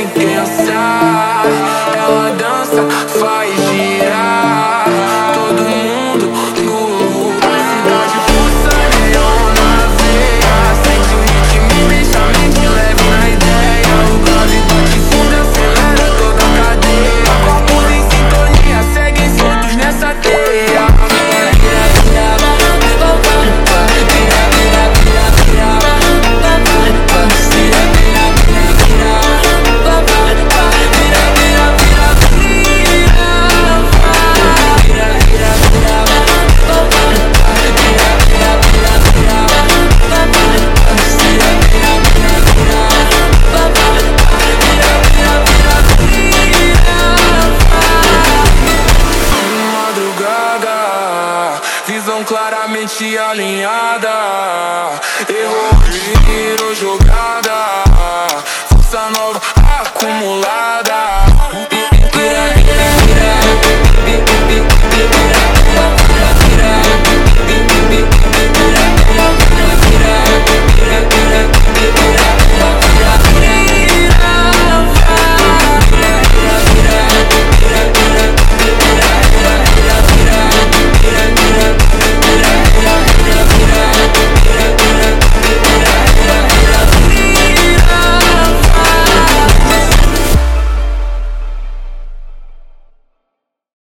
sem pensar. Ela dança, faz girar todo mundo nu. Cidade pulsa, neon na veia. Sente o ritmo, deixa a mente leve na ideia. O grave bate fundo, acelera toda a cadeia. Corpos em sintonia, seguem soltos nessa teia. Visão claramente alinhada. Errou, virou jogada. Força nova acumulada.